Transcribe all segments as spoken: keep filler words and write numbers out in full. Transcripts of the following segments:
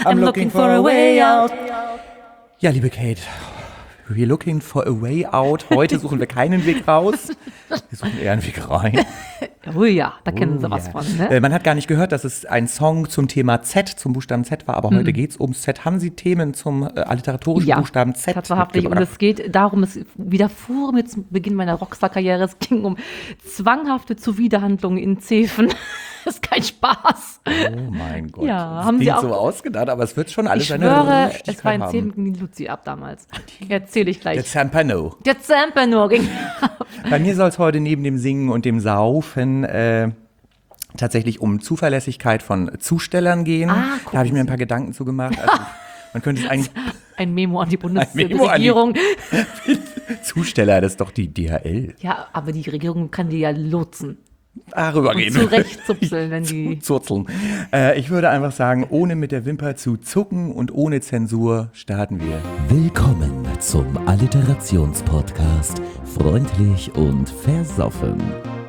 I'm looking for a way out. Ja, liebe Kate, we're looking for a way out. Heute suchen wir keinen Weg raus. Wir suchen eher einen Weg rein. Oh ja, da kennen oh, Sie was yeah. von, ne? Äh, man hat gar nicht gehört, dass es ein Song zum Thema Z, zum Buchstaben Z war, aber mhm. heute geht es ums Z. Haben Sie Themen zum äh, alliteratorischen ja, Buchstaben Z? Tatsächlich. Und es geht darum, es widerfuhr mir zum Beginn meiner Rockstar-Karriere, es ging um zwanghafte Zuwiderhandlungen in Zeven. Das ist kein Spaß. Oh mein Gott. Ja, das haben Sie auch so ausgedacht, aber es wird schon alles ich eine schwöre, Richtigkeit es war ein haben. Zeven gegen die Luzi ab damals. Erzähle ich gleich. Der Zampano. Der Zampano ging ab. Bei mir soll es heute neben dem Singen und dem Saufen äh, tatsächlich um Zuverlässigkeit von Zustellern gehen. Ah, da habe ich mir ein paar Gedanken zu gemacht. Also, man könnte es eigentlich... Ein Memo an die Memo Bundesregierung. An die Zusteller, das ist doch die D H L. Ja, aber die Regierung kann die ja lotsen. Darüber und reden. Zurechtzupseln, wenn die... Zurzeln. Äh, ich würde einfach sagen, ohne mit der Wimper zu zucken und ohne Zensur starten wir. Willkommen zum Alliterationspodcast Freundlich und Versoffen.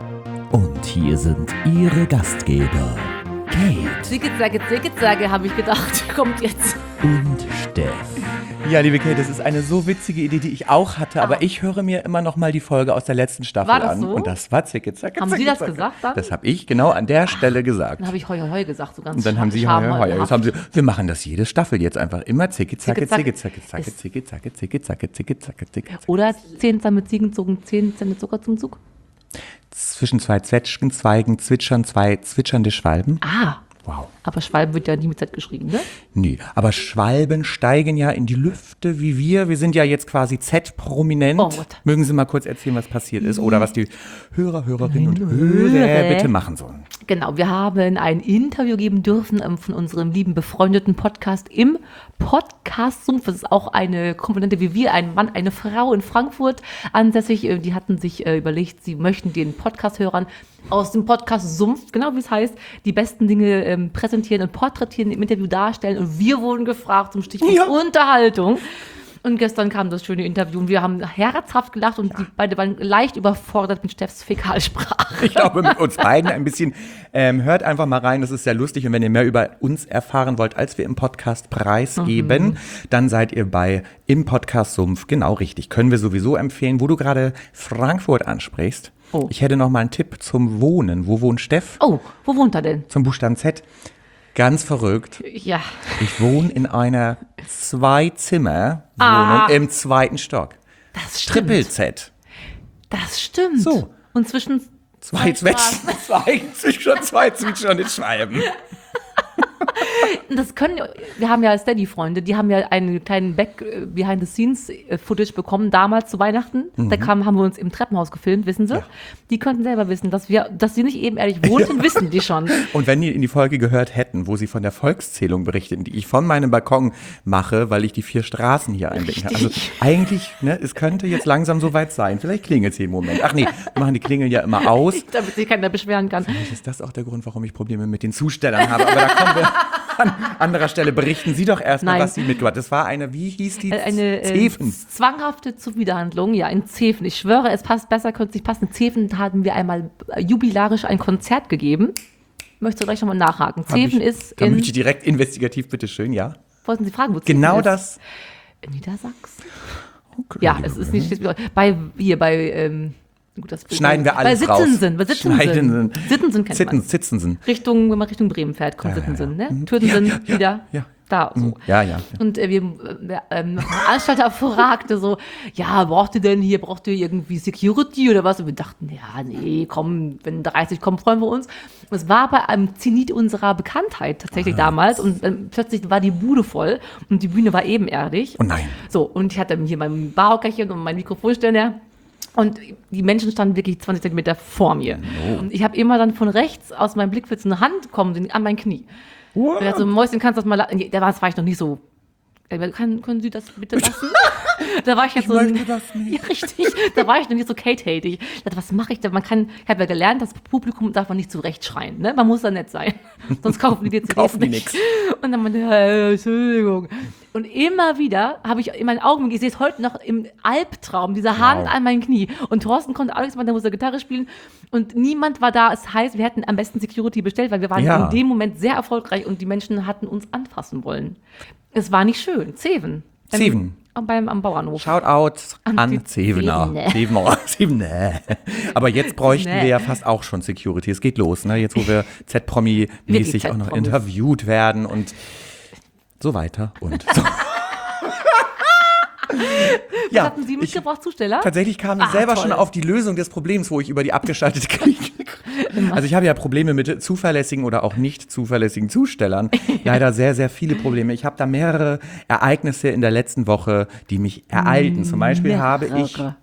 Und hier sind Ihre Gastgeber, Kate Zicke-Zacke, Zicke-Zacke, habe ich gedacht, kommt jetzt. und Steff. Ja, liebe Kate, das ist eine so witzige Idee, die ich auch hatte, Ah. aber ich höre mir immer noch mal die Folge aus der letzten Staffel War das an. so? Und das war zicke, zacke, Haben zacke, Sie das zacke. gesagt dann? Das habe ich genau an der Stelle gesagt. Dann habe ich heu, heu, heu gesagt, so ganz Und dann haben Sie, scham- heuer, heuer. Jetzt haben Sie, schamhaft. wir machen das jede Staffel jetzt einfach immer zicke, zacke, Zicke, zicke, zacke. zacke, zacke, Ist- zicke, zacke, zicke, zacke, zicke, zacke, zicke, zacke. Oder zehn Zahn Ziegen zogen zehn Zähne Zucker zum Zug. Zwischen zwei Zwetschgenzweigen zwitschern zwei zwitschernde Schwalben. Ah, Wow. aber Schwalbe wird ja nie mit Z geschrieben, ne? Nee, aber Schwalben steigen ja in die Lüfte wie wir. Wir sind ja jetzt quasi Z-prominent. Oh Gott. Mögen Sie mal kurz erzählen, was passiert ist oder was die Hörer, Hörerinnen und Hörer. Hörer bitte machen sollen? Genau, wir haben ein Interview geben dürfen ähm, von unserem lieben befreundeten Podcast im Podcast Sumpf. Das ist auch eine Komponente wie wir, ein Mann, eine Frau in Frankfurt ansässig. Äh, Die hatten sich äh, überlegt, sie möchten den Podcast-Hörern aus dem Podcast Sumpf, genau wie es heißt, die besten Dinge ähm, präsentieren und porträtieren, im Interview darstellen. Und wir wurden gefragt zum Stichwort Ja. Unterhaltung. Und gestern kam das schöne Interview und wir haben herzhaft gelacht und die beide waren leicht überfordert mit Steffs Fäkalsprache. Ich glaube, mit uns beiden ein bisschen. Ähm, hört einfach mal rein, das ist sehr lustig. Und wenn ihr mehr über uns erfahren wollt, als wir im Podcast preisgeben, Mhm. dann seid ihr bei im Podcast Sumpf genau richtig. Können wir sowieso empfehlen, wo du gerade Frankfurt ansprichst. Oh. Ich hätte noch mal einen Tipp zum Wohnen. Wo wohnt Steff? Oh, wo wohnt er denn? Zum Buchstaben Z. Ganz verrückt. Ja, Ich wohne in einer Zwei-Zimmer-Wohnung Ah. im zweiten Stock. das stimmt. Triple-Z. Das stimmt. So. Und zwischen Zwei Straßen. Zwetschgen, zwei Zwitschern, zwei Zwitschern in Schwalben. Das können, wir haben ja Steady-Freunde, die haben ja einen kleinen Back-Behind-the-Scenes-Footage bekommen, damals zu Weihnachten. Da kam, haben wir uns im Treppenhaus gefilmt, wissen Sie? Ja. Die könnten selber wissen, dass wir, dass sie nicht ebenerdig wohnten, wissen die schon. Und wenn die in die Folge gehört hätten, wo sie von der Volkszählung berichten, die ich von meinem Balkon mache, weil ich die vier Straßen hier einbinden kann. Also eigentlich, ne, es könnte jetzt langsam soweit sein. Vielleicht klingelt es hier im Moment. Ach nee, wir machen die Klingeln ja immer aus. Damit sich keiner beschweren kann. Vielleicht ist das auch der Grund, warum ich Probleme mit den Zustellern habe. Aber da kommen wir an anderer Stelle. Berichten Sie doch erstmal, Nein. was Sie mitgebracht haben. Das war eine, wie hieß die? Äh, Eine äh, Zeven. zwanghafte Zuwiderhandlung, ja, in Zeven. Ich schwöre, es passt besser, könnte es nicht passen. In Zeven haben wir einmal äh, jubilarisch ein Konzert gegeben. Möchtest du gleich nochmal nachhaken? Hab Zeven ich, ist Da in, möchte ich direkt investigativ, bitteschön, ja. wollten Sie fragen, wo Zeven Genau ist? das. In Niedersachsen? Ja, es ist nicht, bei, hier, bei, ähm, gut, das Schneiden wir bei alles raus. Sittensen, bei Sittensen. Schneiden. Sittensen kennt Sitten, man. Sitzensen. Richtung, wenn man Richtung Bremen fährt, kommt Ja, ja, Sittensen, ja. ne? Mhm. Türdensen Ja, ja, wieder. ja. Da, so. Ja, ja. ja. Und äh, wir, äh, ähm, der Veranstalter fragte so, ja, braucht ihr denn hier, braucht ihr irgendwie Security oder was? Und wir dachten, ja, nee, komm, wenn dreißig kommen, freuen wir uns. Und es war bei einem Zenit unserer Bekanntheit tatsächlich damals und ähm, plötzlich war die Bude voll und die Bühne war ebenerdig. Oh nein. So, und ich hatte hier mein Barhockerchen und mein Mikrofonständer. Und die Menschen standen wirklich zwanzig Zentimeter vor mir. Und ich habe immer dann von rechts aus meinem Blickwinkel so eine Hand kommen an mein Knie. What? Und er hat so, Mäuschen, kannst du das mal lassen? Da war, das war ich noch nicht so. Kann, können Sie das bitte lassen? Da war ich jetzt Ich so. ein- möchte das nicht. Ja, richtig. Da war ich noch nicht so Kate-hatig. Ich dachte, was mache ich da? Man kann, ich habe ja gelernt, das Publikum darf man nicht zurecht schreien. Ne? Man muss da nett sein. Sonst kaufen die dir C Ds Kaufen die nicht. nix. Und dann meinte er, äh, Entschuldigung. Und immer wieder habe ich in meinen Augen, ich sehe es heute noch im Albtraum, diese Hand Wow. an mein Knie. Und Thorsten konnte Alex mal, der musste Gitarre spielen. Und niemand war da. Es heißt, wir hätten am besten Security bestellt, weil wir waren Ja. in dem Moment sehr erfolgreich und die Menschen hatten uns anfassen wollen. Es war nicht schön. Zeven. Zeven. Am, beim, am Bauernhof. Shoutout An an die Zevener. Zevener. Zevener. Zevener. Aber jetzt bräuchten Nee. wir ja fast auch schon Security. Es geht los, ne? Jetzt, wo wir Z-Promi-mäßig Wirklich auch noch Z-Promis. interviewt werden und so weiter und so. Was hatten Sie mitgebracht, Zusteller? Tatsächlich kam ich Ah, selber toll. schon auf die Lösung des Problems, wo ich über die abgeschaltete Klinik. Also ich habe ja Probleme mit zuverlässigen oder auch nicht zuverlässigen Zustellern. Leider sehr, sehr viele Probleme. Ich habe da mehrere Ereignisse in der letzten Woche, die mich ereilten. Zum Beispiel habe ich Mehrere.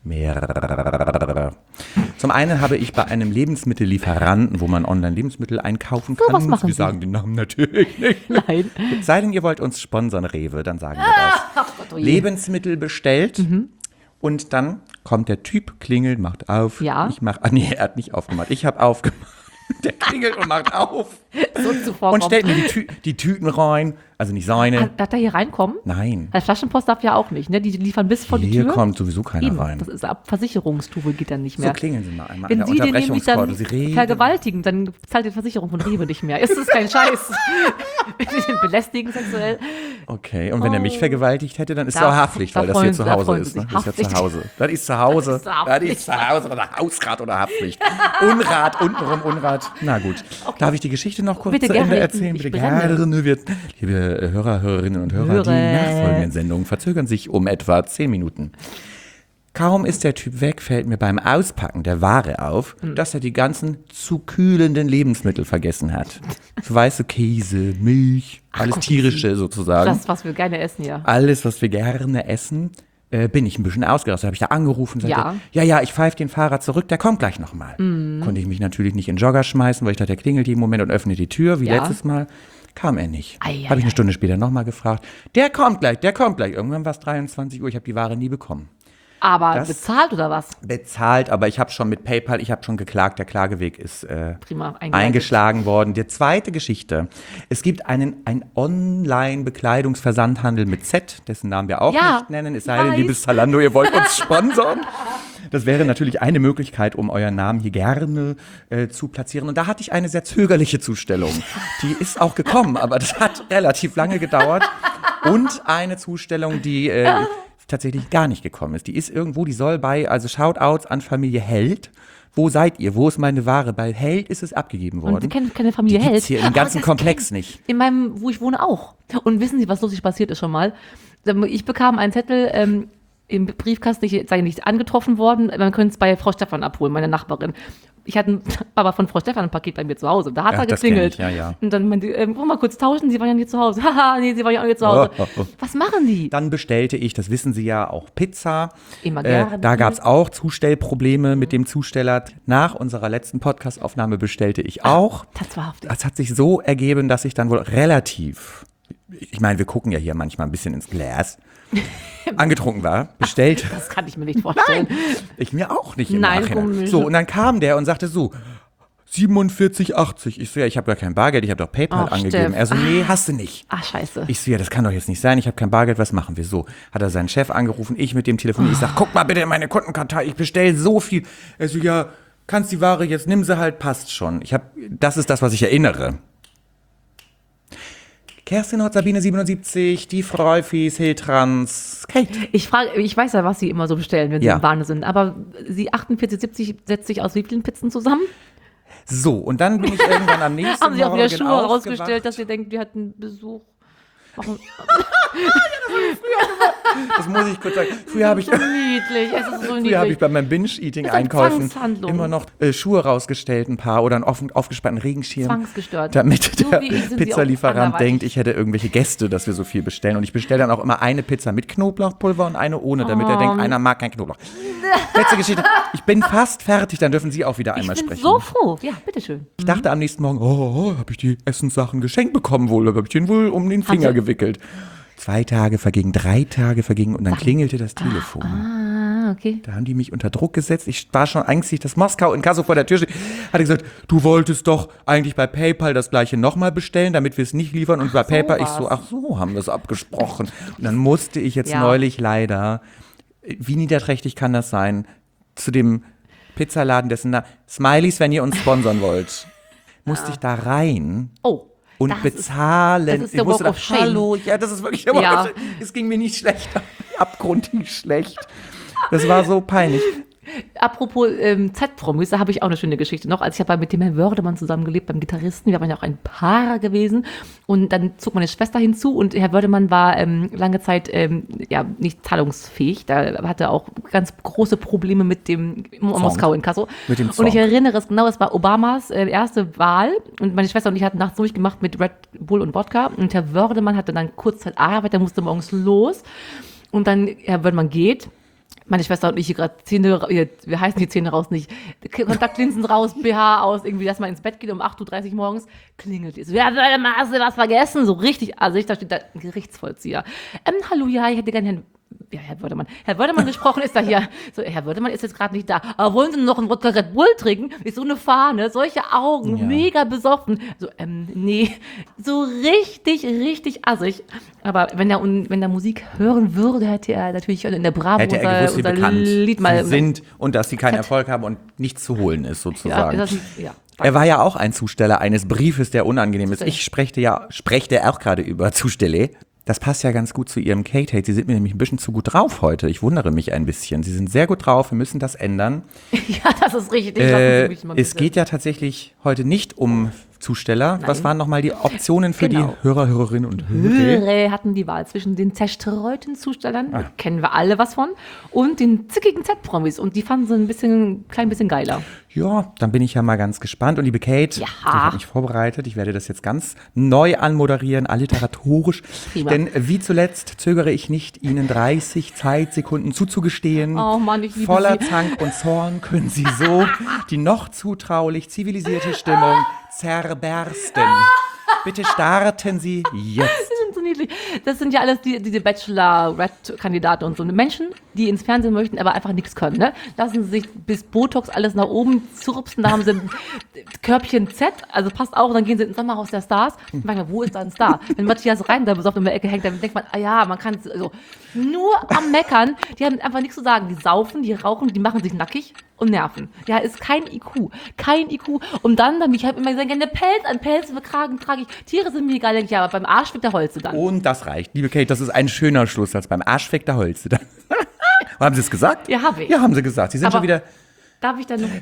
mehrere. Zum einen habe ich bei einem Lebensmittellieferanten, wo man online Lebensmittel einkaufen kann. was machen wir Sie? sagen den Namen natürlich nicht. Nein. Sei denn, ihr wollt uns sponsern, Rewe, dann sagen wir das. Ach Gott, oh je. Lebensmittel bestellt und dann kommt der Typ, klingelt, macht auf. Ja. Ich mach, ah nee, er hat nicht aufgemacht. Ich habe aufgemacht. Der klingelt und macht auf So zuvor und stellt mir die, Tü die Tüten rein. Also nicht seine. Darf er hier reinkommen? Nein. Weil Flaschenpost darf ja auch nicht, ne? Die liefern bis vor die Hier Tür. kommt sowieso keiner Eben, rein. das ist ab Versicherungstube geht dann nicht So mehr. klingeln Sie mal einmal Wenn an Sie der den nämlich dann Unterbrechungskorde. Sie reden. vergewaltigen, dann zahlt die Versicherung von Rewe nicht mehr. Ist das kein Scheiß? Wenn Sie den belästigen sexuell. Okay, und wenn er mich vergewaltigt hätte, dann ist Da- es auch Haftpflicht, da weil das freuen hier Sie- zu da Hause freuen ist. Sie Ne? sich. Das ist ja zu Haftpflicht. Hause. Das ist zu Hause. Das ist Das Haftpflicht. ist zu Hause oder Hausrat oder Haftpflicht. Unrat, untenrum Unrat. Na gut. Darf ich die Geschichte noch kurz Bitte zu Ende gerne, erzählen? ich Bitte brenne. gerne. Wir, liebe Hörer, Hörerinnen und Hörer, die Hörer. nachfolgenden Sendungen verzögern sich um etwa zehn Minuten. Kaum ist der Typ weg, fällt mir beim Auspacken der Ware auf, Hm. dass er die ganzen zu kühlenden Lebensmittel vergessen hat. So weiße Käse, Milch, alles Gott, tierische sozusagen. Das, was wir gerne essen, ja. Alles, was wir gerne essen, äh, bin ich ein bisschen ausgerastet. Habe ich da angerufen, sagte, Ja. ja, ja, ich pfeife den Fahrer zurück, der kommt gleich nochmal. Mhm. Konnte ich mich natürlich nicht in den Jogger schmeißen, weil ich dachte, der klingelt jeden Moment und öffnet die Tür, wie Ja. letztes Mal. Kam er nicht. Ei, ei, Habe ich eine ei. Stunde später nochmal gefragt. Der kommt gleich, der kommt gleich. Irgendwann war es dreiundzwanzig Uhr, ich habe die Ware nie bekommen. Aber Das- bezahlt oder was? Bezahlt, aber ich habe schon mit PayPal, ich habe schon geklagt, der Klageweg ist äh, Prima, eingeleitet. eingeschlagen worden. Die zweite Geschichte. Es gibt einen, einen Online-Bekleidungsversandhandel mit Z, dessen Namen wir auch Ja, nicht nennen. Es ich sei denn, weiß. liebes Zalando, ihr wollt uns sponsern. Das wäre natürlich eine Möglichkeit, um euren Namen hier gerne äh, zu platzieren. Und da hatte ich eine sehr zögerliche Zustellung. Die ist auch gekommen, aber das hat relativ lange gedauert. Und eine Zustellung, die äh, tatsächlich gar nicht gekommen ist. Die ist irgendwo, die soll bei, also Shoutouts an Familie Held. Wo seid ihr? Wo ist meine Ware? Bei Held ist es abgegeben worden. Und Sie kennen keine Familie Die Held. gibt's hier im Aber ganzen das Komplex kenn- nicht. In meinem, wo ich wohne, auch. Und wissen Sie, was lustig passiert ist schon mal? Ich bekam einen Zettel ähm, im Briefkasten, ich sei nicht angetroffen worden, man könnte es bei Frau Stefan abholen, meine Nachbarin. Ich hatte ein, aber von Frau Stefan ein Paket bei mir zu Hause. Da hat Ja, er das kenn geklingelt. ich, ja, ja. Und dann meinte, ähm, wollen wir mal kurz tauschen? Sie waren ja nie zu Hause. Haha, nee, Sie waren ja auch nie zu Hause. Oh, oh, oh. Was machen die? Dann bestellte ich, das wissen Sie ja, auch Pizza. Immer Äh, gerne. da gab es auch Zustellprobleme mit dem Zusteller. Nach unserer letzten Podcast-Aufnahme bestellte ich auch. Das war haftig. Es hat sich so ergeben, dass ich dann wohl relativ, ich meine, wir gucken ja hier manchmal ein bisschen ins Glas, angetrunken war, bestellt. Das kann ich mir nicht vorstellen. Ich mir auch nicht im Nein, Nachhinein. komisch. So, und dann kam der und sagte so, siebenundvierzig achtzig. Ich so, ja, ich habe gar kein Bargeld, ich habe doch PayPal Ach, angegeben. Steff. Er so, nee, hast du nicht. Ach, scheiße. Ich so, ja, das kann doch jetzt nicht sein, ich habe kein Bargeld, was machen wir? So, hat er seinen Chef angerufen, ich mit dem Telefon, ich sag, guck mal bitte in meine Kundenkartei, ich bestell so viel. Er so, ja, kannst die Ware jetzt, nimm sie halt, passt schon. Ich habe, das ist das, was ich erinnere. Kerstin Hott, Sabine siebenundsiebzig, die Freufis, Hiltrans, Kate. Ich frage, ich weiß ja, was Sie immer so bestellen, wenn Sie Ja. im Wahn sind. Aber Sie achtundvierzig siebzig setzt sich aus wie vielen Pizzen zusammen? So, und dann bin ich irgendwann am nächsten Haben Sie auch wieder Morgen Schuhe aufgewacht. rausgestellt, dass Sie denken, wir hatten Besuch? Warum? Das muss ich kurz sagen. Früher habe ich, So niedlich, es ist so früher habe ich niedlich. bei meinen Das Binge-Eating-Einkäufen ist eine Zwangshandlung. immer noch äh, Schuhe rausgestellt, ein paar, oder einen offen, aufgespannten Regenschirm. Zwangsgestört. Damit So der wie ich sind Sie auch Pizzalieferant anderweitig. denkt, ich hätte irgendwelche Gäste, dass wir so viel bestellen. Und ich bestelle dann auch immer eine Pizza mit Knoblauchpulver und eine ohne, damit er Oh. denkt, einer mag kein Knoblauch. Letzte Geschichte. Ich bin fast fertig, dann dürfen Sie auch wieder Ich einmal bin sprechen. so froh. Ja, bitteschön. Ich dachte am nächsten Morgen, oh, oh habe ich die Essenssachen geschenkt bekommen wohl, habe ich den wohl um den Finger Sie- gewickelt. Zwei Tage vergingen, drei Tage vergingen und dann klingelte das Telefon. Ah, Okay. Da haben die mich unter Druck gesetzt. Ich war schon ängstlich, dass Moskau in Kasso vor der Tür steht. Hat gesagt, du wolltest doch eigentlich bei PayPal das gleiche nochmal bestellen, damit wir es nicht liefern. Und bei so PayPal, ich war's. so, ach so, haben wir es abgesprochen. Und dann musste ich jetzt Ja. neulich leider, wie niederträchtig kann das sein, zu dem Pizzaladen, dessen Na- Smileys, wenn ihr uns sponsern wollt, musste ich da rein. Oh. Und das bezahlen. Ist, das ist der ich musste Walk da, of Shame. hallo, ja, das ist wirklich der Walk Ja. of Shame. Es ging mir nicht schlecht, abgrundtief schlecht. Das war so peinlich. Apropos ähm, Z-Promis, da habe ich auch eine schöne Geschichte noch. Also ich habe mit dem Herrn Wördemann zusammengelebt, beim Gitarristen. Wir waren ja auch ein Paar gewesen. Und dann zog meine Schwester hinzu und Herr Wördemann war ähm, lange Zeit ähm, ja, nicht zahlungsfähig. Da hatte er auch ganz große Probleme mit dem Moskau in Kasso. Mit dem Und ich Song. erinnere es genau, es war Obamas äh, erste Wahl und meine Schwester und ich hatten nachts durchgemacht mit Red Bull und Wodka. Und Herr Wördemann hatte dann kurzzeit Arbeit, der musste morgens los. Und dann, Herr Wördemann geht. Meine Schwester und ich hier gerade Zähne, hier, wir heißen die Zähne raus nicht, Kontaktlinsen raus, B H aus, irgendwie, dass man ins Bett geht um acht Uhr dreißig morgens, klingelt es. Wer will mal, hast du was vergessen? So richtig, also ich, da steht da ein Gerichtsvollzieher. Ähm, hallo, ja, ich hätte gerne Herrn, ja, Herr Wördemann, Herr Wördemann gesprochen, ist da hier. So, Herr Wördemann ist jetzt gerade nicht da. Aber wollen Sie noch einen Wodka Red Bull trinken? Ist so eine Fahne, solche Augen, Ja. mega besoffen. So, ähm, nee, so richtig, richtig assig. Aber wenn er, wenn er Musik hören würde, hätte er natürlich in der Bravo Hätte er unser, gewusst, wie unser bekannt Lied mal. sie sind und dass sie keinen Fett. Erfolg haben und nichts zu holen ist, Ja, sozusagen. ist das nicht, ja. Er war ja auch ein Zusteller eines Briefes, der unangenehm ist. Zusteller. Ich sprechte ja, sprechte auch gerade über Zustelle. Das passt ja ganz gut zu Ihrem Kate-Hate. Sie sind mir nämlich ein bisschen zu gut drauf heute. Ich wundere mich ein bisschen. Sie sind sehr gut drauf. Wir müssen das ändern. Ja, das ist richtig. Lassen Sie Äh, mich mal es bitte. geht ja tatsächlich heute nicht um Zusteller. Was Nein. waren nochmal die Optionen für Genau. die Hörer, Hörerinnen und Hörer? Hörer hatten die Wahl zwischen den zerstreuten Zustellern, Ah. da kennen wir alle was von, und den zickigen Z-Promis. Und die fanden sie ein bisschen, klein bisschen geiler. Ja, dann bin ich ja mal ganz gespannt. Und liebe Kate, Ja. ich habe mich vorbereitet. Ich werde das jetzt ganz neu anmoderieren, alliteratorisch. Prima. Denn wie zuletzt zögere ich nicht, Ihnen dreißig Zeitsekunden zuzugestehen. Oh Mann, ich liebe Voller Sie. Zank und Zorn können Sie so die noch zutraulich zivilisierte Stimmung zerbersten. Bitte starten Sie jetzt. Die sind so niedlich. Das sind ja alles die, diese Bachelor-Red-Kandidaten und so Menschen, die ins Fernsehen möchten, aber einfach nichts können. Ne? Lassen sie sich bis Botox alles nach oben zurupsen, da haben sie ein Körbchen Z, also passt auch, und dann gehen sie ins Sommerhaus der Stars. Und fragen, wo ist da ein Star? Wenn Matthias Reim da besoffen in der Ecke hängt, dann denkt man, ah ja, man kann also nur am Meckern. Die haben einfach nichts zu sagen. Die saufen, die rauchen, die machen sich nackig und nerven. Ja, ist kein I Q. Kein I Q. Und dann, dann ich habe immer gesagt, gerne Pelz an Pelz Kragen trage ich. Tiere sind mir egal, denke ich, ja, aber beim Arsch wird der Holze dann. Und das reicht. Liebe Kate, das ist ein schöner Schlusssatz. Beim Arschweg der Holze. Haben Sie es gesagt? Ja, habe ich. Ja, haben Sie gesagt. Sie sind Aber- schon wieder... Darf ich dann noch?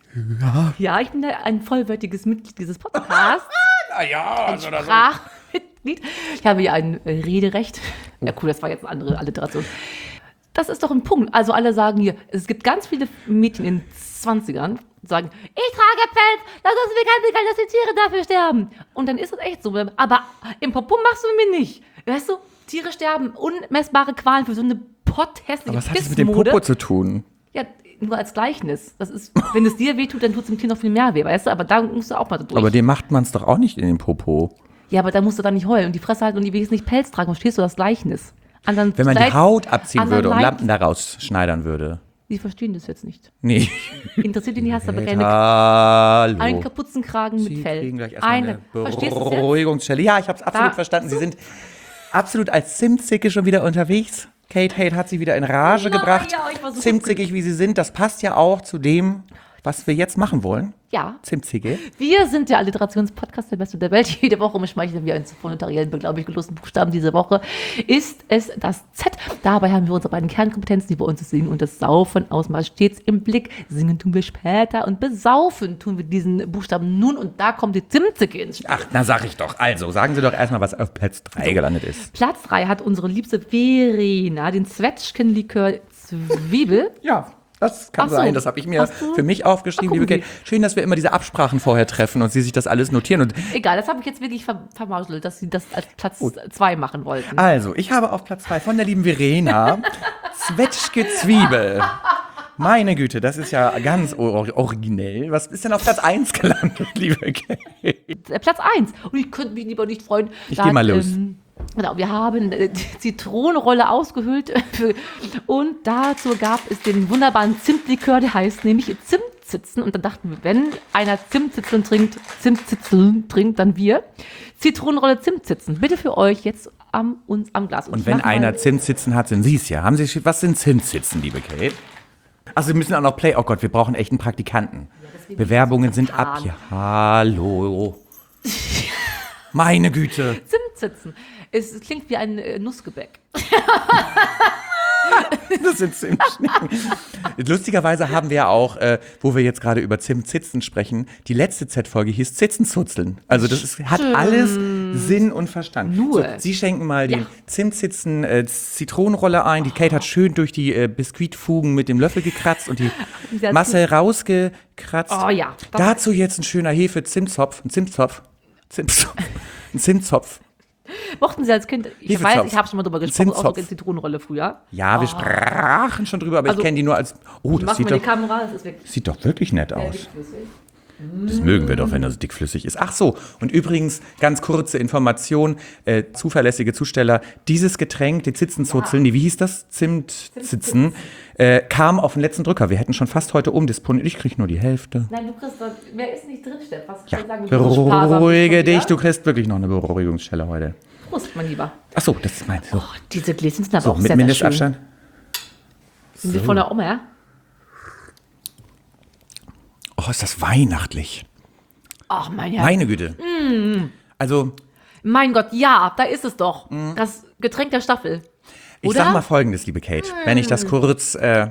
Ja. Ja, ich bin ja ein vollwertiges Mitglied dieses Podcasts. Ah ja, Ein Sprachmitglied. Ich habe ja ein äh, Rederecht. Ja, cool, das war jetzt eine andere Alliteration. Das ist doch ein Punkt. Also alle sagen hier, es gibt ganz viele Mädchen in zwanzigern, die sagen, ich trage Pelz, das ist mir ganz egal, dass die Tiere dafür sterben. Und dann ist es echt so. Aber im Popo machst du mir nicht. Weißt du, Tiere sterben, unmessbare Qualen für so eine potthässliche Aber was hat das mit dem Pissmode. Popo zu tun? Ja, nur als Gleichnis. Das ist, wenn es dir wehtut, dann tut es dem Tier noch viel mehr weh, weißt du? Aber da musst du auch mal durch. Aber dem macht man es doch auch nicht in den Popo. Ja, aber da musst du dann nicht heulen und die Fresse halten und die wenigstens nicht Pelz tragen. Verstehst du das Gleichnis? Anderen Wenn man die Leid- Haut abziehen anderen würde und Leid- Lampen daraus schneidern würde. Die verstehen das jetzt nicht. Nee. Interessiert die nicht, hast aber keine, Hallo. einen Kapuzenkragen mit Sie Fell. kriegen gleich erstmal Eine. eine Verstehst du das jetzt? Beruhigungsstelle. Ja, ich habe es absolut Da- verstanden. Sie sind absolut als Zimtzicke schon wieder unterwegs. Kate Hate hat sie wieder in Rage Ja, gebracht. ja, ich war so Zimtzickig, wie sie sind. Das passt ja auch zu dem, was wir jetzt machen wollen. Ja. Zimtzicke. Wir sind der Alliterationspodcast der Beste der Welt. Jede Woche umschmeicheln wir uns von notariellen, beglaubig gelosten Buchstaben. Diese Woche ist es das Z. Dabei haben wir unsere beiden Kernkompetenzen, die bei uns das Singen und das Saufen ausmachen, stets im Blick. Singen tun wir später und besaufen tun wir diesen Buchstaben nun. Und da kommt die Zimtzicke ins Spiel. Ach, na sag ich doch. Also, sagen Sie doch erstmal, was auf Platz drei gelandet ist. Platz drei hat unsere liebste Verena, den Zwetschgenlikör Zwiebel. Ja, das kann Ach so. sein. Das habe ich mir Hast du? für mich aufgeschrieben, Ach, liebe gucken Kate. Schön, dass wir immer diese Absprachen vorher treffen und Sie sich das alles notieren. Und Egal, das habe ich jetzt wirklich ver vermauselt, dass sie das als Platz zwei machen wollten. also, ich habe auf Platz zwei von der lieben Verena Zwetschge Zwiebel. Meine Güte, das ist ja ganz or originell. Was ist denn auf Platz eins gelandet, liebe Kate? Äh, Platz eins. Und ich könnte mich lieber nicht freuen. Ich Da geh hat, mal los. Ähm, Genau, wir haben äh, die Zitronenrolle ausgehöhlt für, und dazu gab es den wunderbaren Zimtlikör, der heißt nämlich Zimtzitzen. Und dann dachten wir, wenn einer Zimtzitzen trinkt, Zimtzitzen trinkt, dann wir. Zitronenrolle Zimtzitzen, bitte für euch jetzt am, uns am Glas. Und wenn einer Zimtzitzen hat, sind Sie es ja. Haben Sie, was sind Zimtzitzen, liebe Kate? Achso, wir müssen auch noch Play. Oh Gott, wir brauchen echt einen Praktikanten. Ja, Bewerbungen sind ab hier. Hallo. Meine Güte. Zimtzitzen. Es, es klingt wie ein äh, Nussgebäck. Das sind Zimtschnecken. Lustigerweise haben wir ja auch, äh, wo wir jetzt gerade über Zimtzitzen sprechen, die letzte Z-Folge hieß Zitzenzuzeln. Also das ist, hat alles Sinn und Verstand. Nur. So, Sie schenken mal den Ja. Zimtzitzen äh, Zitronenrolle ein. Die Kate hat schön durch die äh, Biskuitfugen mit dem Löffel gekratzt und die Sie hat- Masse rausgekratzt. Oh ja. Das- Dazu jetzt ein schöner Hefe-Zimtzopf. Ein Zimtzopf. Zimtzopf. Ein Zimtzopf. Mochten Sie als Kind, ich Hefezopf. weiß, ich habe schon mal drüber gesprochen, auch Zimtzopf. so die Zitronenrolle früher. Ja, wir sprachen schon drüber, aber Also, ich kenne die nur als. Oh, das Machen sieht wir doch, die Kamera, das ist wirklich sieht doch wirklich nett sehr aus. dickflüssig. Das mögen wir doch, wenn das dickflüssig ist. Ach so, und übrigens, ganz kurze Information, äh, zuverlässige Zusteller, dieses Getränk, die Zitzenzuzeln, die, wie hieß das? Zimtzitzen, äh, kam auf den letzten Drücker. Wir hätten schon fast heute umdisponiert. Ich kriege nur die Hälfte. Nein, du kriegst doch, mehr ist nicht drin, Steff. Was Ja, soll ich sagen, du bist sparsam beruhige bist dich, von du dir. kriegst wirklich noch eine Beruhigungsstelle heute. Prost, mein Lieber. Ach so, das ist mein. So, Oh, diese Gläschen sind aber so auch mit sehr, sehr schön. Mindestabstand. Sind wir von der Oma, ja? Oh, ist das weihnachtlich. Ach, mein Herr. Meine Güte. Also, Mein Gott, ja, da ist es doch. Das Getränk der Staffel. ich Oder? sag mal Folgendes, liebe Kate. Wenn ich das kurz. Äh,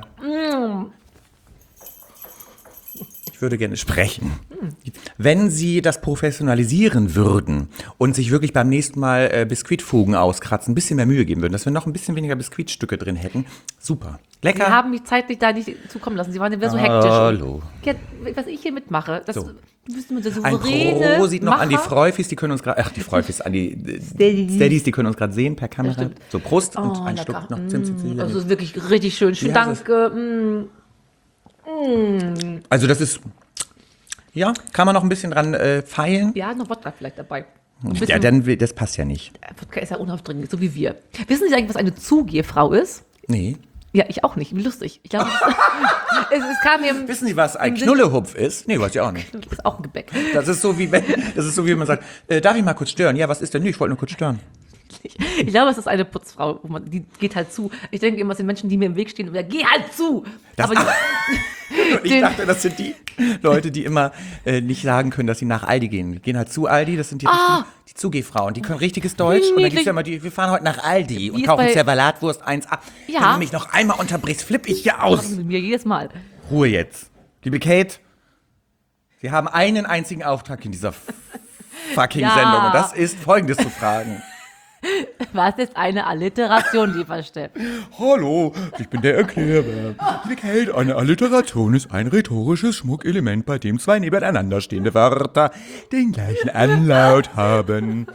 ich würde gerne sprechen. Wenn Sie das professionalisieren würden und sich wirklich beim nächsten Mal äh, Biskuitfugen auskratzen, ein bisschen mehr Mühe geben würden, dass wir noch ein bisschen weniger Biskuitstücke drin hätten, super. Sie Lecker. haben mich zeitlich da nicht zukommen lassen. Sie waren ja so hektisch. Hallo. Ja, was ich hier mitmache, das So. du bist mit der Ein souveräne Prosit noch an die Macher. Freufis, die können uns gerade, ach die Freufis, an die äh, Steadies. Steadies, die können uns gerade sehen per Kamera. stimmt. So, Prost und Oh, ein lecker. Stück noch Zimtzitzen. Also es ist wirklich richtig schön. Schön, Ja, das ist- danke. Mm. Also das ist, ja, kann man noch ein bisschen dran äh, feilen. Ja, noch Wodka vielleicht dabei. Ein bisschen, Ja, dann, will- das passt ja nicht. Wodka ist ja unaufdringlich, so wie wir. Wissen Sie eigentlich, was eine Zugehfrau ist? Nee. Ja, ich auch nicht. Wie lustig. Ich glaube, es, es kam mir im, Wissen Sie, was ein Im Sinn- Knullehupf ist? Nee, weiß ich auch nicht. das ist auch ein Gebäck. Das ist so wie wenn, das ist so wie wenn man sagt, äh, darf ich mal kurz stören? Ja, was ist denn? Nee, ich wollte nur kurz stören. Ich glaube, es ist eine Putzfrau, wo man, die geht halt zu. Ich denke immer, es sind Menschen, die mir im Weg stehen und sagen, geh halt zu. Das- Aber die, Und ich Den- dachte, das sind die Leute, die immer äh, nicht sagen können, dass sie nach Aldi gehen. Die gehen halt zu Aldi, das sind die, Ah. richtigen, die Zugehfrauen. Die können richtiges Deutsch. Und dann gibt es ja immer die, wir fahren heute nach Aldi und ist kaufen bei- Zervalatwurst eins a. Ja. Wenn du mich noch einmal unterbrichst, flippe ich hier aus. mit mir jedes Mal. Ruhe jetzt. Liebe Kate, Sie haben einen einzigen Auftrag in dieser fucking Ja. Sendung. Und das ist, Folgendes zu fragen. Was ist eine Alliteration, lieber Steff? Hallo, ich bin der Erklärer. Liebe Kate, eine Alliteration ist ein rhetorisches Schmuckelement, bei dem zwei nebeneinander stehende Wörter den gleichen Anlaut haben.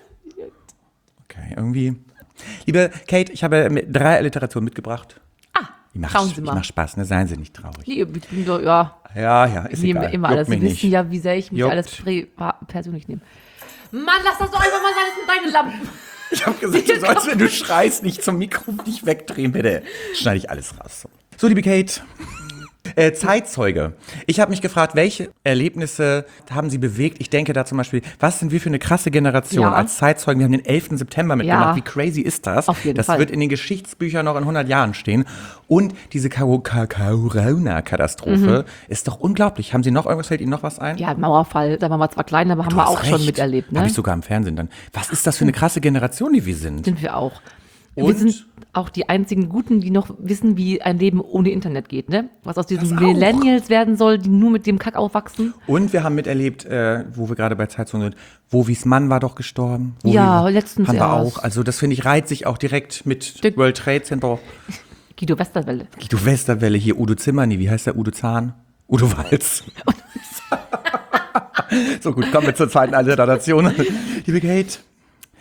Okay, irgendwie. Liebe Kate, ich habe mit drei Alliterationen mitgebracht. Ah, Ich mach, schauen Sie ich mal. mach Spaß, ne? Seien Sie nicht traurig. Nee, ich bin doch, ja, Ja, ja, ist ich nehme egal. immer Juckt alles. Sie mich wissen nicht. ja, wie sehr ich mich Juckt. alles priva- persönlich nehme. Mann, lass das doch einfach mal sein, das sind deine Lampen. Ich habe gesagt, du sollst, wenn du schreist, nicht zum Mikro nicht wegdrehen, bitte. Schneide ich alles raus. So, liebe Kate. Äh, Zeitzeuge. Ich habe mich gefragt, welche Erlebnisse haben Sie bewegt? Ich denke da zum Beispiel, was sind wir für eine krasse Generation Ja. als Zeitzeugen? Wir haben den elften September mitgemacht. Ja. Wie crazy ist das? Auf jeden das Fall. wird in den Geschichtsbüchern noch in hundert Jahren stehen. Und diese Corona-Katastrophe ist doch unglaublich. Haben Sie noch irgendwas, fällt Ihnen noch was ein? Ja, Mauerfall, da waren wir zwar klein, aber haben Du wir hast auch schon recht. miterlebt, ne? Habe ich sogar im Fernsehen dann. Was ist das für eine krasse Generation, die wir sind? Sind wir auch. Wir Und? sind auch die einzigen Guten, die noch wissen, wie ein Leben ohne Internet geht, ne? Was aus diesen Das auch. Millennials werden soll, die nur mit dem Kack aufwachsen. Und wir haben miterlebt, äh, wo wir gerade bei Zeitzeugen sind, wo Wies Mann war doch gestorben. Wo Ja, wir, letztens Haben wir erst. auch. Also das finde ich reiht sich auch direkt mit Der- World Trade Center. Guido Westerwelle. Guido Westerwelle, hier Udo Zimmerni, wie heißt der Udo Zahn? Udo Walz. So gut, kommen wir zur zweiten Alliteration. Liebe Kate,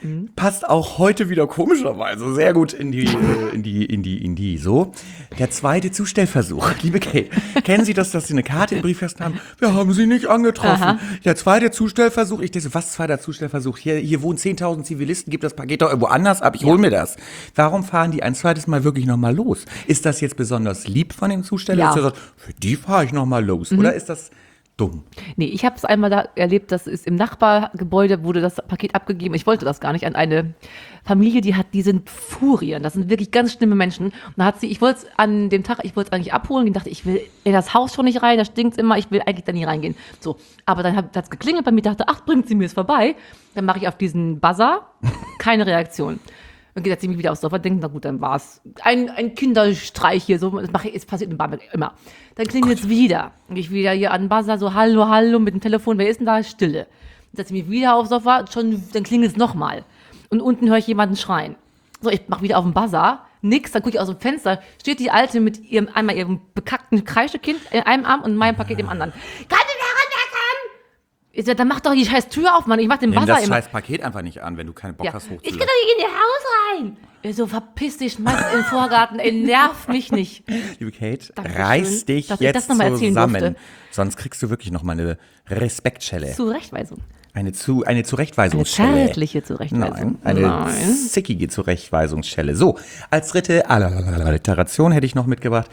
passt auch heute wieder komischerweise sehr gut in die, äh, in die, in die, in die, so. Der zweite Zustellversuch. Liebe Kate, kennen Sie das, dass Sie eine Karte im Briefkasten haben? Wir haben Sie nicht angetroffen. Aha. Der zweite Zustellversuch. Ich denke, so, was zweiter Zustellversuch? Hier, hier wohnen zehntausend Zivilisten, gibt das Paket doch irgendwo anders ab. Ich hol mir das. Warum fahren die ein zweites Mal wirklich nochmal los? Ist das jetzt besonders lieb von dem Zusteller? Ja. Dass er sagt, für die fahre ich nochmal los. Mhm. Oder ist das dumm? Nee, ich habe es einmal da erlebt, das ist im Nachbargebäude, wurde das Paket abgegeben. Ich wollte das gar nicht, an eine Familie, die hat, die sind Furien. Das sind wirklich ganz schlimme Menschen. Und da hat sie, ich wollte es an dem Tag, ich wollte es eigentlich abholen. Ich dachte, ich will in das Haus schon nicht rein, da stinkt immer, ich will eigentlich da nie reingehen. So, aber dann hat es geklingelt bei mir, dachte, ach, bringt sie mir es vorbei. Dann mache ich auf diesen Buzzer, keine Reaktion. Dann geht sie mich wieder aufs Sofa, denkt, na gut, dann war's. Ein, ein Kinderstreich hier, so, das mache ich, es passiert in Bamberg immer. Dann klingelt es wieder. Und ich wieder hier an den Buzzer, so, hallo, hallo, mit dem Telefon, wer ist denn da? Stille. Dann setze ich mich wieder aufs Sofa, schon, dann klingelt es nochmal. Und unten höre ich jemanden schreien. So, ich mache wieder auf den Buzzer, nix, dann gucke ich aus dem Fenster, steht die Alte mit ihrem, einmal ihrem bekackten Kreischekind in einem Arm und mein Paket im anderen. Kann du da runterkommen? Ich sag, dann mach doch die scheiß Tür auf, Mann, ich mach den Nimm Buzzer das immer. scheiß Paket einfach nicht an, wenn du keinen Bock Ja. hast, Ich hochzuladen. kann doch nicht in ihr Haus rein. Ich so, verpiss dich, schmeiß in den Vorgarten, ey, nerv mich nicht. Liebe Kate, Dankeschön, reiß dich dass ich jetzt das noch mal erzählen zusammen. durfte. Sonst kriegst du wirklich noch mal eine Respektschelle. Zurechtweisung. Eine, zu, eine Eine Zurechtweisungsschelle. zärtliche Zurechtweisung. Nein, eine Nein. zickige Zurechtweisungsschelle. So, als dritte Alliteration hätte ich noch mitgebracht.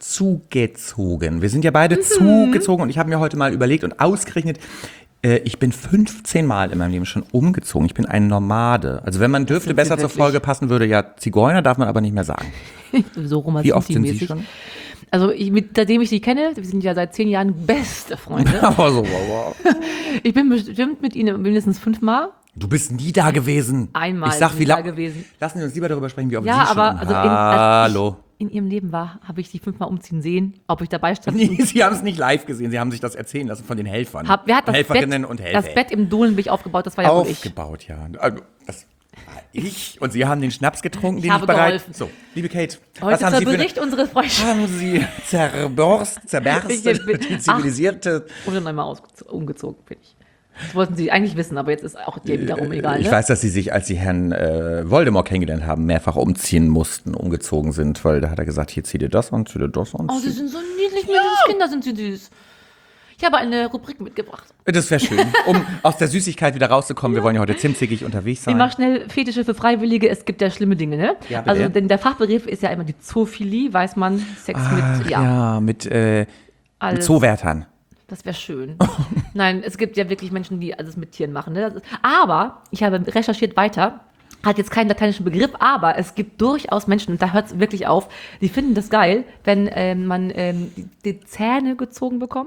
Zugezogen. Wir sind ja beide Mhm. zugezogen und ich habe mir heute mal überlegt und ausgerechnet, äh, ich bin fünfzehn Mal in meinem Leben schon umgezogen. Ich bin ein Nomade. Also wenn man dürfte, sind besser Sie zur wirklich. Folge passen würde, ja Zigeuner, darf man aber nicht mehr sagen. So Wie oft sind Sie romantimäßig. schon? Also, ich, mit, seitdem ich Sie kenne, wir sind ja seit zehn Jahren beste Freunde. Aber so, wow, wow. Ich bin bestimmt mit Ihnen mindestens fünfmal. Du bist nie da gewesen. Einmal Ich sag, bin wie ich da la- gewesen. Lassen Sie uns lieber darüber sprechen, wie oft Ja, Sie aber schon. also in, als Hallo. ich in Ihrem Leben war, habe ich Sie fünfmal umziehen sehen, ob ich dabei stand. Nee, Sie haben es nicht live gesehen, Sie haben sich das erzählen lassen von den Helfern. Hab, wer hat das Helferinnen Bett, und Helfer. das Bett im Dohlenweg aufgebaut? Das war ja wohl ich. Aufgebaut, ja. Also, das war ich. Und Sie haben den Schnaps getrunken, Ich den habe ich bereit. geholfen. So, liebe Kate, Heute was haben zur Sie für eine, Bericht unseres Freundes. haben Sie zerborst, Ich zerberstet, bin- die zivilisierte. Und dann einmal ausge- umgezogen bin ich. Das wollten Sie eigentlich wissen, aber jetzt ist auch dir wiederum egal. Ich Ne? weiß, dass Sie sich, als Sie Herrn äh, Voldemort kennengelernt haben, mehrfach umziehen mussten, umgezogen sind, weil da hat er gesagt, hier zieh dir das an, zieh dir das an. Oh, Sie zieh- sind so niedlich, ja. Kinder sind Sie süß. Ich habe eine Rubrik mitgebracht. Das wäre schön, um aus der Süßigkeit wieder rauszukommen. Wir wollen ja heute zimtzigig unterwegs Ich sein. mache schnell Fetische für Freiwillige. Es gibt ja schlimme Dinge, ne? Ja, bitte. Also denn der Fachbegriff ist ja immer die Zoophilie, weiß man, Sex Ach, mit, ja. ja, mit, äh, mit alles. Zoowärtern. Das wäre schön. Nein, es gibt ja wirklich Menschen, die alles mit Tieren machen. Ne? Das ist, aber ich habe recherchiert weiter, hat jetzt keinen lateinischen Begriff, aber es gibt durchaus Menschen, und da hört es wirklich auf, die finden das geil, wenn ähm, man ähm, die, die Zähne gezogen bekommt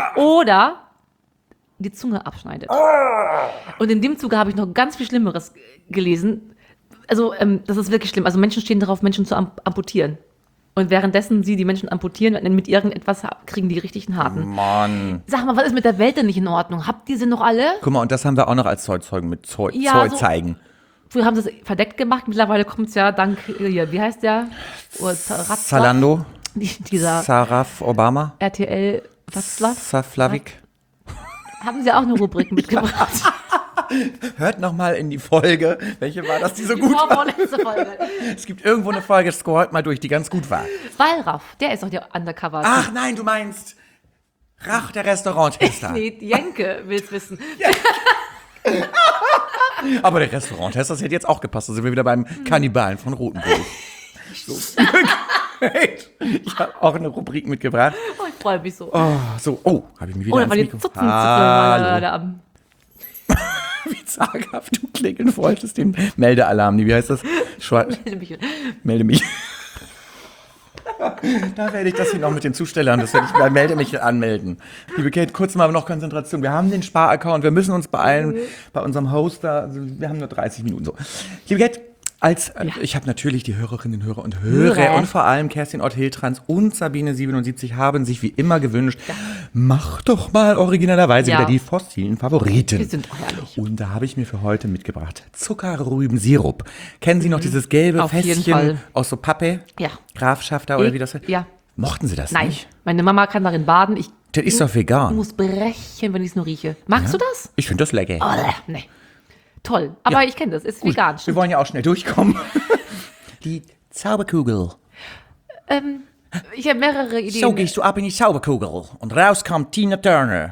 oder die Zunge abschneidet. Und in dem Zuge habe ich noch ganz viel Schlimmeres gelesen. Also ähm, das ist wirklich schlimm. Also Menschen stehen darauf, Menschen zu am amputieren. Und währenddessen sie die Menschen amputieren, mit irgendetwas kriegen die richtig einen harten. Mann. Sag mal, was ist mit der Welt denn nicht in Ordnung? Habt ihr sie noch alle? Guck mal, und das haben wir auch noch als Zollzeugen mit Zoll, Ja, so- Zollzeigen. Früher haben sie es verdeckt gemacht, mittlerweile kommt es ja dank, hier, wie heißt der? Oh, Zarazza? Zalando, Die- Dieser Saraf Obama, R T L, Watzlaw. Saflavik. Haben sie auch eine Rubrik mitgebracht? Hört noch mal in die Folge. Welche war das, die so gut war? Vorletzte Folge. Es gibt irgendwo eine Folge, scrollt mal durch, die ganz gut war. Wallraff, der ist doch der Undercover. Ach nein, du meinst Rach, der Restauranttester. Nee, Jenke will's wissen. Aber der Restauranttester, das hätte jetzt auch gepasst. Da sind wir wieder beim Kannibalen von Rotenburg. So. Ich habe auch eine Rubrik mitgebracht. Oh, ich freue mich so. Oh, so, oh, habe ich mir wieder Oder ans war die Mikro- Zutzen Hallo. am Wie zaghaft du klingeln wolltest, den Meldealarm. Wie heißt das? Schwa Melde mich. Da werde ich das hier noch mit den Zustellern, das werde ich bei Melde mich anmelden. Liebe Kate, kurz mal noch Konzentration. Wir haben den Sparaccount, wir müssen uns beeilen bei unserem Hoster. Also wir haben nur dreißig Minuten so. Liebe Kate, als, äh, ich habe natürlich die Hörerinnen, Hörer und Hörer Hörer. und vor allem Kerstin Ott-Hiltrans und Sabine siebenundsiebzig haben sich wie immer gewünscht, mach doch mal originellerweise Ja. wieder die fossilen Favoriten. Die sind auch herrlich. Und da habe ich mir für heute mitgebracht Zuckerrübensirup. Kennen Sie noch dieses gelbe Auf jeden Fässchen Fall. aus so Pappe? Ja. Grafschafter oder wie das heißt? Ja. Mochten Sie das Nein, nicht? meine Mama kann darin baden. Ich Das ist doch vegan. muss brechen, wenn ich es nur rieche. Magst du das? Ich finde das lecker. Oh, nee. toll. Aber Ja. ich kenne das, ist Gut, vegan. wir wollen ja auch schnell durchkommen. Die Zauberkugel. Ähm, ich habe mehrere Ideen. So gehst du ab in die Zauberkugel und raus kommt Tina Turner.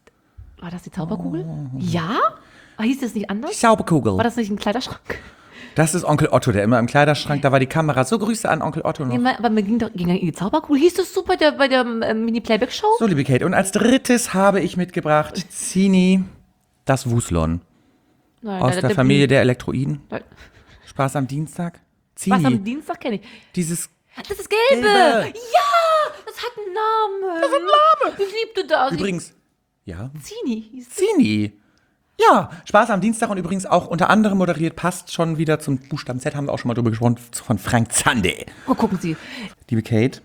War das die Zauberkugel? Oh. Ja? Aber hieß das nicht Die anders? Zauberkugel. War das nicht ein Kleiderschrank? Das ist Onkel Otto, der immer im Kleiderschrank, da war die Kamera. So, Grüße an Onkel Otto noch. Nee, aber mir ging doch ging ja in die Zauberkugel. Hieß das so bei der, bei der ähm, Mini-Playback-Show? So, liebe Kate, und als drittes habe ich mitgebracht Zini, das Wuslon. Nein, Aus der- der der- Familie der Elektroiden. Nein. Spaß am Dienstag. Was am Zini, Dienstag kenne ich. dieses Das ist Gelbe. Gelbe. Ja, das hat einen Namen. Das hat einen Namen. Ich liebte das. übrigens, ja, Zini hieß das. Zini. Ja, Spaß am Dienstag und übrigens auch unter anderem moderiert, passt schon wieder zum Buchstaben Z, haben wir auch schon mal drüber gesprochen, von Frank Zande. Oh, gucken Sie. Liebe Kate,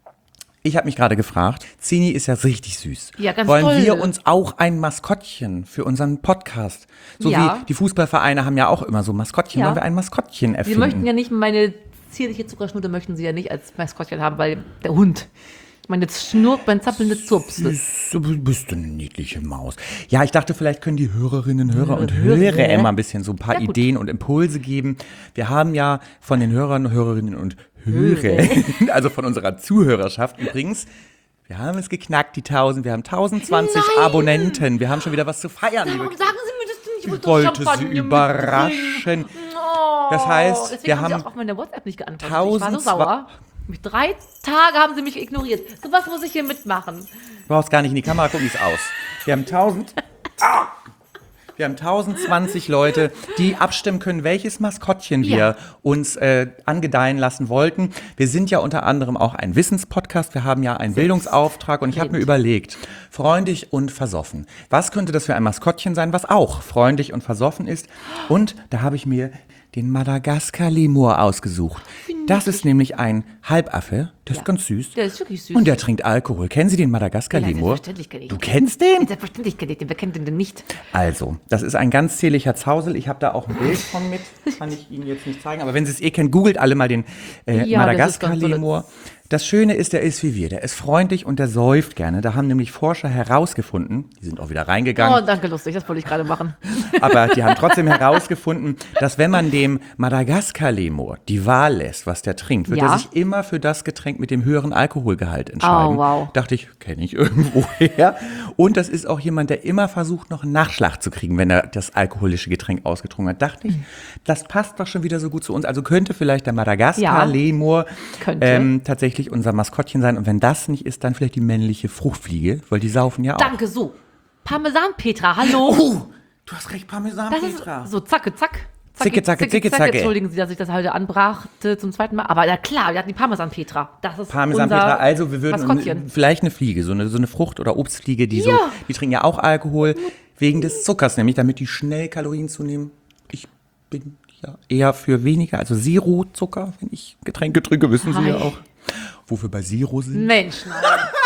ich habe mich gerade gefragt, Zini ist ja richtig süß. Ja, ganz Wollen toll. wir uns auch ein Maskottchen für unseren Podcast? So Ja. wie die Fußballvereine haben ja auch immer so Maskottchen. Ja. Wollen wir ein Maskottchen Sie erfinden? möchten ja nicht meine zierliche Zuckerschnute, möchten Sie ja nicht als Maskottchen haben, weil der Hund. Meine Schnurrt, mein zappelnde Zupf. Du bist du eine niedliche Maus. Ja, ich dachte, vielleicht können die Hörerinnen, Hörer und Hörer. Hörer immer ein bisschen so ein paar Ja, gut. Ideen und Impulse geben. Wir haben ja von den Hörern, Hörerinnen und Hörern, also von unserer Zuhörerschaft übrigens, wir haben es geknackt, die tausend. Wir haben tausendzwanzig Nein! Abonnenten. Wir haben schon wieder was zu feiern, liebe Warum sagen Sie mir das denn nicht? Ich wollte wollte doch sie Champagner überraschen. mitbringen. Oh, Das heißt, deswegen wir haben Sie haben auch auf meine WhatsApp nicht geantwortet. Ich war so tausend sauer. Mit drei Tage haben Sie mich ignoriert. So was muss ich hier mitmachen. Du brauchst gar nicht in die Kamera gucken, wie es aus. Wir haben tausend. Ah! Wir haben tausendzwanzig Leute, die abstimmen können, welches Maskottchen wir Ja. uns äh, angedeihen lassen wollten. Wir sind ja unter anderem auch ein Wissenspodcast. Wir haben ja einen Bildungsauftrag und ich habe mir überlegt, freundlich und versoffen. Was könnte das für ein Maskottchen sein, was auch freundlich und versoffen ist? Und da habe ich mir den Madagaskar-Lemur ausgesucht. Das ist nämlich ein Halbaffe, der ist ganz süß. Der ist wirklich süß. Und der trinkt Alkohol. Kennen Sie den Madagaskar-Lemur? Ja, selbstverständlich kenne ich Du den. kennst den? Selbstverständlich kenne ich den. Wer kennt den denn nicht? Also, das ist ein ganz zierlicher Zausel. Ich habe da auch ein Bild von mit. Kann ich Ihnen jetzt nicht zeigen. Aber wenn Sie es eh kennen, googelt alle mal den äh, Ja, das ist ganz Madagaskar-Lemur. Das Schöne ist, der ist wie wir. Der ist freundlich und der säuft gerne. Da haben nämlich Forscher herausgefunden, die sind auch wieder reingegangen, Oh, danke, lustig. Das wollte ich gerade machen. aber die haben trotzdem herausgefunden, dass wenn man dem Madagaskar-Lemur die Wahl lässt, was der trinkt, wird Ja. er sich immer für das Getränk mit dem höheren Alkoholgehalt entscheiden. Oh, wow. Dachte ich, kenne ich irgendwo her. Und das ist auch jemand, der immer versucht, noch einen Nachschlag zu kriegen, wenn er das alkoholische Getränk ausgetrunken hat. Dachte ich, das passt doch schon wieder so gut zu uns. Also könnte vielleicht der Madagaskar-Lemur Könnte. ähm, tatsächlich unser Maskottchen sein. Und wenn das nicht ist, dann vielleicht die männliche Fruchtfliege, weil die saufen ja auch. Danke, so. Parmesan-Petra, hallo. Oh, du hast recht, Parmesan, Das ist Petra. so zacke, zack. Zicke, zacke, zicke, zacke. Entschuldigen Sie, dass ich das heute anbrachte zum zweiten Mal. Aber ja klar, wir hatten die Parmesan-Petra. Das ist Parmesan, unser Petra, also wir würden Maskottchen. vielleicht eine Fliege, so eine, so eine Frucht- oder Obstfliege, die so, Ja. die trinken ja auch Alkohol, wegen des Zuckers, nämlich damit die schnell Kalorien zunehmen. Ich bin ja eher für weniger, also Zero-Zucker, wenn ich Getränke trinke, wissen Sie ja Hi. auch. Wofür bei Zero sind. Mensch, nein.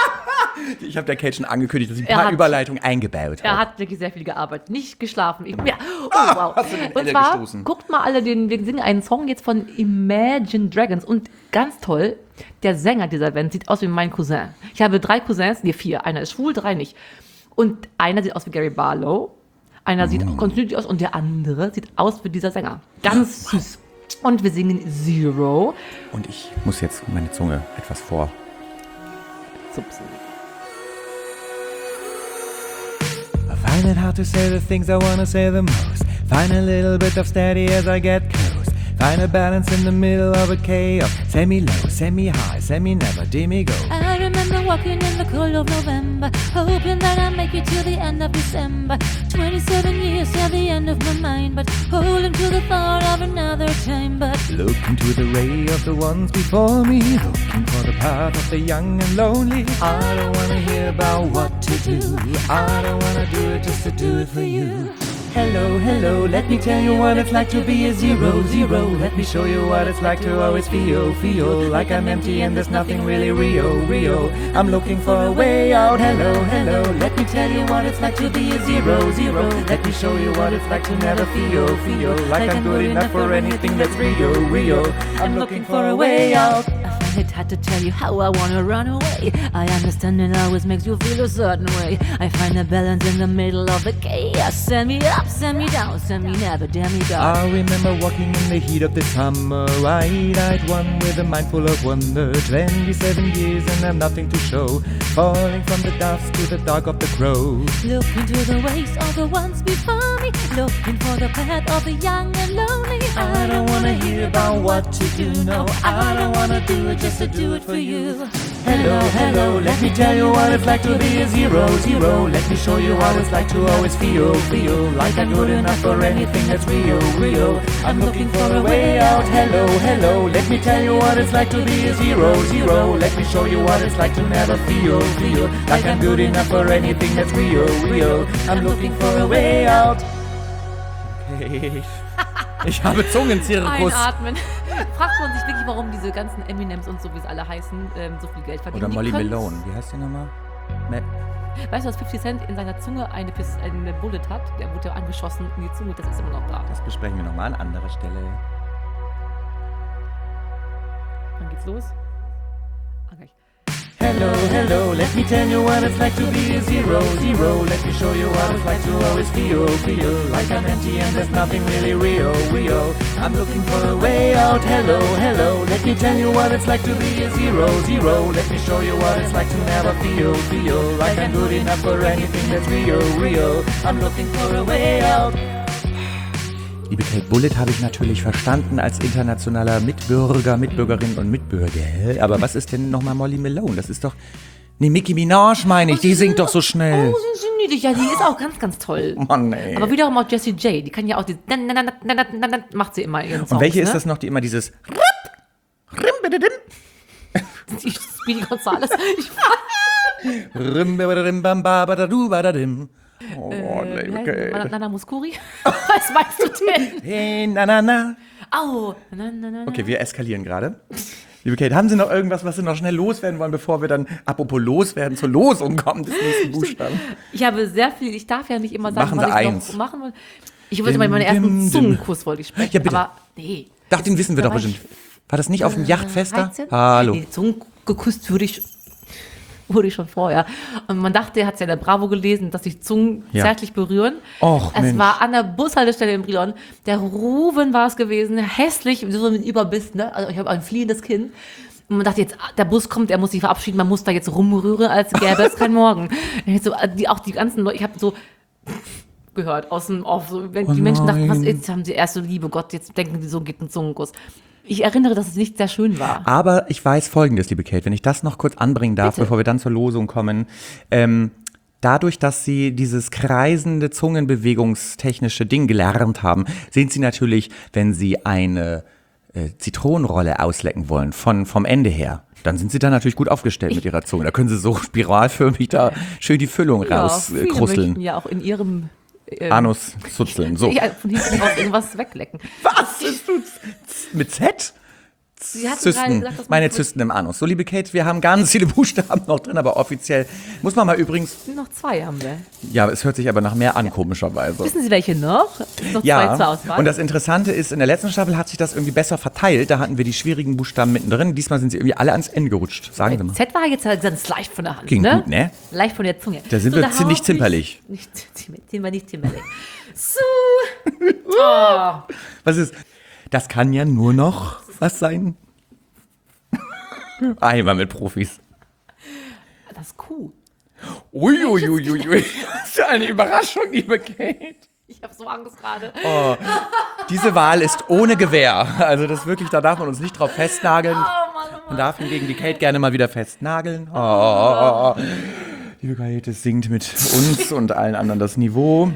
Ich habe der Kate schon angekündigt, dass ich ein Er paar hat- Überleitungen eingebaut Er habe. hat wirklich sehr viel gearbeitet. Nicht geschlafen. Ich, ja. Oh, Ah, wow. hast du den Und Elle zwar, gestoßen? guckt mal alle, den, wir singen einen Song jetzt von Imagine Dragons. Und ganz toll, der Sänger dieser Band sieht aus wie mein Cousin. Ich habe drei Cousins, nee, vier. Einer ist schwul, drei nicht. Und einer sieht aus wie Gary Barlow. Einer sieht Mm. ganz süß aus und der andere sieht aus wie dieser Sänger. Ganz süß. Und wir singen Zero. Und ich muss jetzt meine Zunge etwas vor. Zupsen. I find it hard to say the things I wanna say the most. Find a little bit of steady as I get close. Find a balance in the middle of a chaos. Semi-low, semi-high, semi-never, demi-go. I remember walking in the cold of November, hoping that I'd make it till the end of December. twenty-seven years till the end of my mind, but holding to the thought of another time. But Look into the ray of the ones before me, looking for the path of the young and lonely. I don't wanna hear about what to do. I don't wanna do it just to do it for you. Hello, hello, let me tell you what it's like to be a zero, zero. Let me show you what it's like to always feel, feel like I'm empty and there's nothing really real, real. I'm looking for a way out. Hello, hello, let me tell you what it's like to be a zero, zero. Let me show you what it's like to never feel, feel like I'm good enough for anything that's real, real. I'm looking for a way out. I find hit, had to tell you how I wanna run away. I understand it always makes you feel a certain way. I find a balance in the middle of the chaos. Send me up, send me down, send me never, damn me down. I remember walking in the heat of the summer, wide-eyed one with a mind full of wonder. Twenty-seven years and I've nothing to show, falling from the dusk to the dark of the crow. Look into the ways of the ones before me, looking for the path of the young and lonely. I don't wanna hear about what to do, no, I don't wanna do it just to do it for you. Hello, hello, let me tell you what it's like to be a zero, zero. Let me show you how it's like to always feel, feel like I'm good enough for anything that's real, real. I'm looking for a way out, hello, hello. Let me tell you what it's like to be a zero, zero. Let me show you what it's like to never feel, feel like I'm good enough for anything that's real, real. I'm looking for a way out. Okay. Ich habe Zungenzirkus. Einatmen. Fragt man sich wirklich, warum diese ganzen Eminems und so, wie sie alle heißen, ähm, so viel Geld verdienen. Oder Die Molly können's- Malone. Wie heißt die nochmal? Ma- Weißt du, dass fifty Cent in seiner Zunge eine, Pis- eine Bullet hat? Der wurde ja angeschossen in die Zunge, das ist immer noch da. Das besprechen wir nochmal an anderer Stelle. Dann geht's los. Ah, gleich. Hello, hello, let me tell you what it's like to be a zero, zero. Let me show you what it's like to always feel, feel like I'm empty and there's nothing really real, real. I'm looking for a way out, hello, hello. Let me tell you what it's like to be a zero, zero. Let me show you what it's like to never feel, feel like I'm good enough for anything that's real, real. I'm looking for a way out. Liebe Kate Bullitt habe ich natürlich verstanden als internationaler Mitbürger, Mitbürgerin und Mitbürger. Aber was ist denn nochmal Molly Malone? Das ist doch... Nee, Nicki Minaj meine ich, die singt doch so schnell. Oh, sind sie niedlich. Ja, die ist auch ganz, ganz toll. Mann, ey. Aber wiederum auch Jessie J. Die kann ja auch die... Macht sie immer in ihren Songs, Und welche ist ne? das noch, die immer dieses... Die Speedy Gonzales. Ich Oh, äh, liebe wie heißt Kate. die? Nana Muscuri? Was meinst du denn? Hey, na, na, na. Au. Na, na, na, na. Okay, wir eskalieren gerade. Liebe Kate, haben Sie noch irgendwas, was Sie noch schnell loswerden wollen, bevor wir dann, apropos loswerden, zur Losung kommen des nächsten Buchstaben? Ich habe sehr viel, ich darf ja nicht immer sagen, Machen Sie was ich eins. noch machen will. Ich wollte Dim, mal meinen ersten dim, dim. Zungenkuss wollte ich sprechen. Ja, bitte. Aber nee. Doch, den wissen wir Da doch war bestimmt. ich, War das nicht auf dem Yachtfest da? dreizehn? Hallo. Nee, Zungen geküsst würde ich, wurde ich schon vorher. Und man dachte, er hat es ja in der Bravo gelesen, dass sich Zungen Ja. zärtlich berühren. Och, es Mensch. war an der Bushaltestelle in Brilon. Der Ruven war es gewesen, hässlich, so mit Überbiss, ne? Also ich habe ein fliehendes Kind. Und man dachte jetzt, ah, der Bus kommt, er muss sich verabschieden, man muss da jetzt rumrühren, als gäbe es kein Morgen. Jetzt so, die, auch die ganzen Leute, ich habe so gehört aus dem Off, so, wenn die Oh Menschen dachten, was nein. jetzt haben sie erst so, liebe Gott, jetzt denken die so, geht ein Zungenkuss. Ich erinnere, dass es nicht sehr schön war. Aber ich weiß Folgendes, liebe Kate, wenn ich das noch kurz anbringen darf, Bitte. bevor wir dann zur Losung kommen. Ähm, dadurch, dass Sie dieses kreisende, zungenbewegungstechnische Ding gelernt haben, sind Sie natürlich, wenn Sie eine äh, Zitronenrolle auslecken wollen, von, vom Ende her, dann sind Sie da natürlich gut aufgestellt mit Ihrer Zunge. Da können Sie so spiralförmig da schön die Füllung Ja, rauskrusseln. viele möchten ja auch in ihrem ähm, Anus zuzeln, so. ja, von hinten raus irgendwas weglecken. Was ist du? Mit Z? Sie hatten gerade Zysten, gesagt, dass man meine so- Zysten im Anus. So, liebe Kate, wir haben ganz viele Buchstaben noch drin, aber offiziell muss man mal übrigens, Noch zwei haben wir. ja, es hört sich aber nach mehr an, komischerweise. Wissen Sie, welche noch? Es ist noch zwei zur Ja, Auswahl. und das Interessante ist, in der letzten Staffel hat sich das irgendwie besser verteilt. Da hatten wir die schwierigen Buchstaben mittendrin. Diesmal sind sie irgendwie alle ans Ende gerutscht. Sagen Sie mal. Z war jetzt halt ganz leicht von der Hand. Ging ne? gut, ne? Leicht von der Zunge. Da sind wir da ziemlich hab ich- zimperlich. Nicht zimperlich, sind wir nicht zimperlich. So. Oh. Was ist? Das kann ja nur noch was sein. Einmal mit Profis. Das ist cool. Uiuiuiui. Das ist ja eine Überraschung, liebe Kate. Ich habe so Angst gerade. Oh. Diese Wahl ist ohne Gewähr. Also das wirklich, da darf man uns nicht drauf festnageln. Oh Mann, oh Mann. Man darf hingegen die Kate gerne mal wieder festnageln. Oh. Liebe Kate, es singt mit uns und allen anderen das Niveau.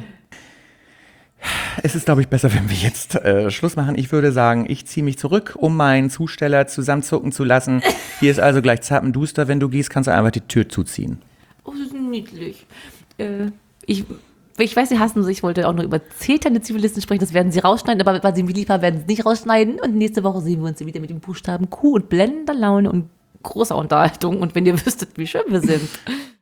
Es ist, glaube ich, besser, wenn wir jetzt äh, Schluss machen. Ich würde sagen, ich ziehe mich zurück, um meinen Zusteller zusammenzucken zu lassen. Hier ist also gleich zappenduster. Wenn du gehst, kannst du einfach die Tür zuziehen. Oh, das ist niedlich. Äh, ich, ich weiß, Sie hassen sie. Ich wollte auch noch über zeternde Zivilisten sprechen. Das werden Sie rausschneiden. Aber weil Sie mir lieb haben, werden Sie es nicht rausschneiden. Und nächste Woche sehen wir uns wieder mit dem Buchstaben Q und blendender Laune und großer Unterhaltung. Und wenn ihr wüsstet, wie schön wir sind.